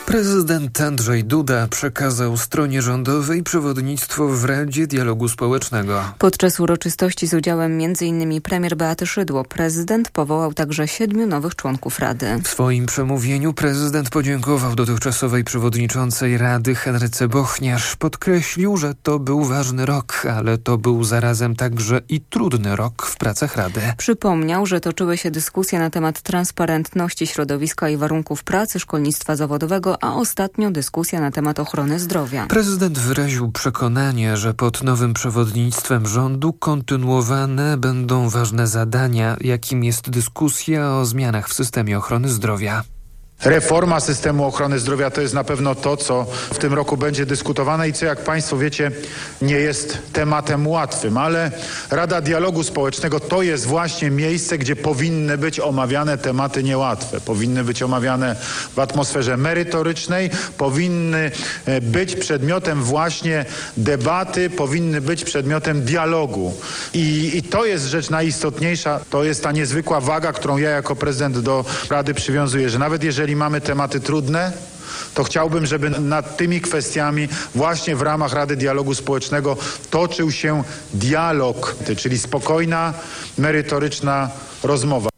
Prezydent Andrzej Duda przekazał stronie rządowej przewodnictwo w Radzie Dialogu Społecznego. Podczas uroczystości z udziałem m.in. premier Beaty Szydło prezydent powołał także 7 nowych członków Rady. W swoim przemówieniu prezydent podziękował dotychczasowej przewodniczącej Rady Henryce Bochniarz. Podkreślił, że to był ważny rok, ale to był zarazem także i trudny rok w pracach Rady. Przypomniał, że toczyły się dyskusje na temat transparentności środowiska i warunków pracy szkolnictwa zawodowego, a ostatnio dyskusja na temat ochrony zdrowia. Prezydent wyraził przekonanie, że pod nowym przewodnictwem rządu kontynuowane będą ważne zadania, jakim jest dyskusja o zmianach w systemie ochrony zdrowia. Reforma systemu ochrony zdrowia to jest na pewno to, co w tym roku będzie dyskutowane i co, jak Państwo wiecie, nie jest tematem łatwym, ale Rada Dialogu Społecznego to jest właśnie miejsce, gdzie powinny być omawiane tematy niełatwe. Powinny być omawiane w atmosferze merytorycznej, powinny być przedmiotem właśnie debaty, powinny być przedmiotem dialogu. I to jest rzecz najistotniejsza, to jest ta niezwykła waga, którą ja jako prezydent do Rady przywiązuję, że nawet jeżeli mamy tematy trudne, to chciałbym, żeby nad tymi kwestiami właśnie w ramach Rady Dialogu Społecznego toczył się dialog, czyli spokojna, merytoryczna rozmowa.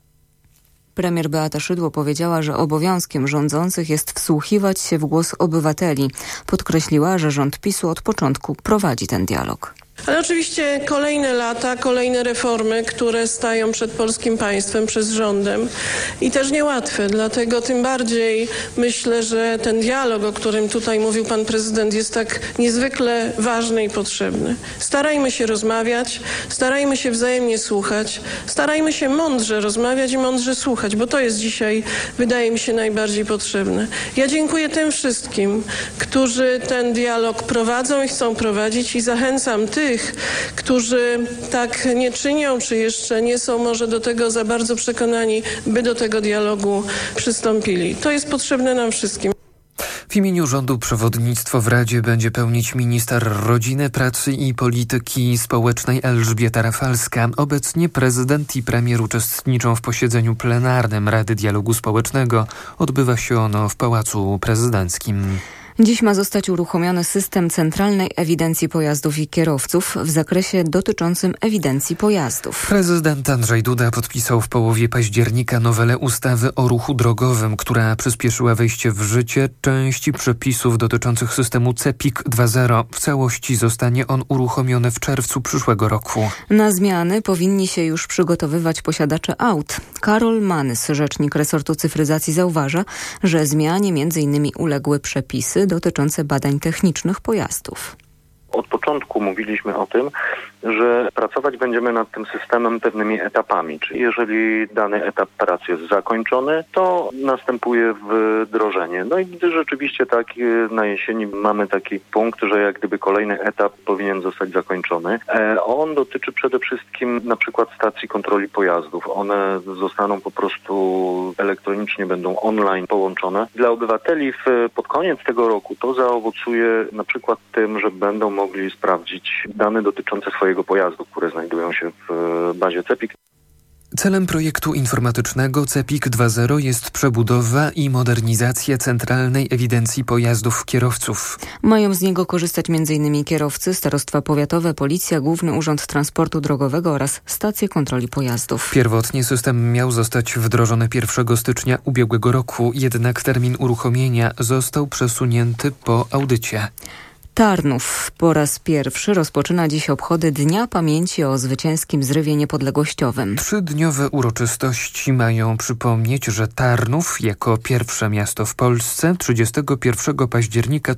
Premier Beata Szydło powiedziała, że obowiązkiem rządzących jest wsłuchiwać się w głos obywateli. Podkreśliła, że rząd PiS-u od początku prowadzi ten dialog. Ale oczywiście kolejne lata, kolejne reformy, które stają przed polskim państwem, przed rządem i też niełatwe. Dlatego tym bardziej myślę, że ten dialog, o którym tutaj mówił pan prezydent, jest tak niezwykle ważny i potrzebny. Starajmy się rozmawiać, starajmy się wzajemnie słuchać, starajmy się mądrze rozmawiać i mądrze słuchać, bo to jest dzisiaj, wydaje mi się, najbardziej potrzebne. Ja dziękuję tym wszystkim, którzy ten dialog prowadzą i chcą prowadzić i zachęcam tych, którzy tak nie czynią, czy jeszcze nie są może do tego za bardzo przekonani, by do tego dialogu przystąpili. To jest potrzebne nam wszystkim. W imieniu rządu przewodnictwo w Radzie będzie pełnić minister rodziny, pracy i polityki społecznej Elżbieta Rafalska. Obecnie prezydent i premier uczestniczą w posiedzeniu plenarnym Rady Dialogu Społecznego. Odbywa się ono w Pałacu Prezydenckim. Dziś ma zostać uruchomiony system Centralnej Ewidencji Pojazdów i Kierowców w zakresie dotyczącym ewidencji pojazdów. Prezydent Andrzej Duda podpisał w połowie października nowelę ustawy o ruchu drogowym, która przyspieszyła wejście w życie części przepisów dotyczących systemu CEPiK 2.0. W całości zostanie on uruchomiony w czerwcu przyszłego roku. Na zmiany powinni się już przygotowywać posiadacze aut. Karol Manys, rzecznik resortu cyfryzacji, zauważa, że zmianie m.in. uległy przepisy dotyczące badań technicznych pojazdów. Od początku mówiliśmy o tym, że pracować będziemy nad tym systemem pewnymi etapami. Czyli jeżeli dany etap pracy jest zakończony, to następuje wdrożenie. No i gdy rzeczywiście tak na jesieni mamy taki punkt, że jak gdyby kolejny etap powinien zostać zakończony. On dotyczy przede wszystkim na przykład stacji kontroli pojazdów. One zostaną po prostu elektronicznie, będą online połączone. Dla obywateli pod koniec tego roku to zaowocuje na przykład tym, że będą mogli sprawdzić dane dotyczące swojego pojazdu, które znajdują się w bazie CEPiK. Celem projektu informatycznego CEPiK 2.0 jest przebudowa i modernizacja Centralnej Ewidencji Pojazdów Kierowców. Mają z niego korzystać m.in. kierowcy, starostwa powiatowe, policja, Główny Urząd Transportu Drogowego oraz stacje kontroli pojazdów. Pierwotnie system miał zostać wdrożony 1 stycznia ubiegłego roku, jednak termin uruchomienia został przesunięty po audycie. Tarnów po raz pierwszy rozpoczyna dziś obchody Dnia Pamięci o zwycięskim zrywie niepodległościowym. 3-dniowe uroczystości mają przypomnieć, że Tarnów jako pierwsze miasto w Polsce 31 października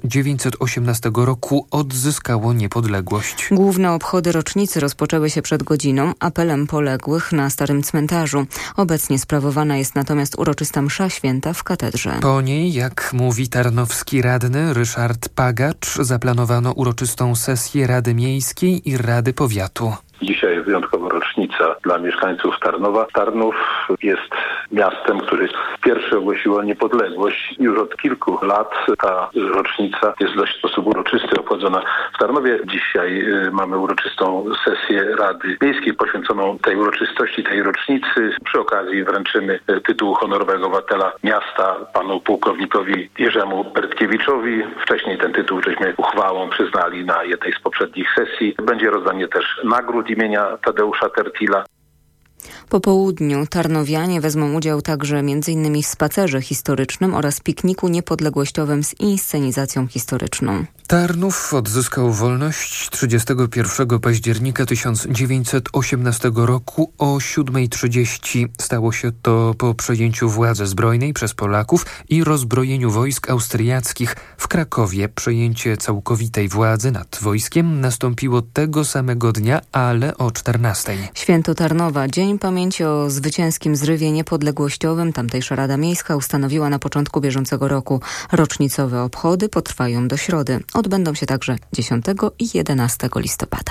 1918 roku odzyskało niepodległość. Główne obchody rocznicy rozpoczęły się przed godziną apelem poległych na Starym Cmentarzu. Obecnie sprawowana jest natomiast uroczysta msza święta w katedrze. Po niej, jak mówi tarnowski radny Ryszard Pagacz, zaplanowano uroczystą sesję Rady Miejskiej i Rady Powiatu. Dzisiaj wyjątkowa rocznica dla mieszkańców Tarnowa. Tarnów jest miastem, który pierwsze ogłosiło niepodległość. Już od kilku lat ta rocznica jest w dość sposób uroczysty obchodzona w Tarnowie. Dzisiaj mamy uroczystą sesję Rady Miejskiej poświęconą tej uroczystości, tej rocznicy. Przy okazji wręczymy tytuł honorowego obywatela miasta panu pułkownikowi Jerzemu Bertkiewiczowi. Wcześniej ten tytuł żeśmy uchwałą przyznali na jednej z poprzednich sesji. Będzie rozdanie też nagród imienia Tadeusza Tertila. Po południu tarnowianie wezmą udział także m.in. w spacerze historycznym oraz pikniku niepodległościowym z inscenizacją historyczną. Tarnów odzyskał wolność 31 października 1918 roku o 7:30. Stało się to po przejęciu władzy zbrojnej przez Polaków i rozbrojeniu wojsk austriackich w Krakowie. Przejęcie całkowitej władzy nad wojskiem nastąpiło tego samego dnia, ale o 14:00. Święto Tarnowa, Dzień Pamięci o zwycięskim zrywie niepodległościowym. Tamtejsza Rada Miejska ustanowiła na początku bieżącego roku. Rocznicowe obchody potrwają do środy. Odbędą się także 10 i 11 listopada.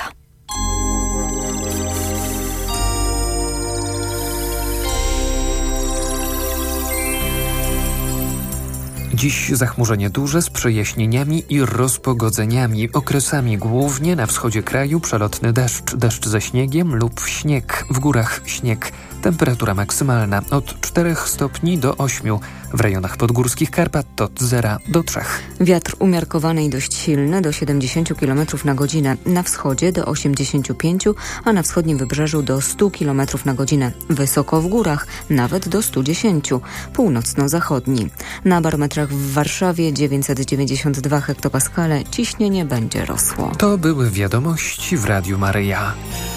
Dziś zachmurzenie duże z przejaśnieniami i rozpogodzeniami. Okresami głównie na wschodzie kraju przelotny deszcz ze śniegiem lub śnieg. W górach śnieg. Temperatura maksymalna od 4 stopni do 8. W rejonach podgórskich Karpat od 0 do 3. Wiatr umiarkowany i dość silny do 70 km na godzinę. Na wschodzie do 85, a na wschodnim wybrzeżu do 100 km na godzinę. Wysoko w górach nawet do 110. Północno-zachodni. Na barometrach w Warszawie 992 hektopaskale. Ciśnienie będzie rosło. To były wiadomości w Radiu Maryja.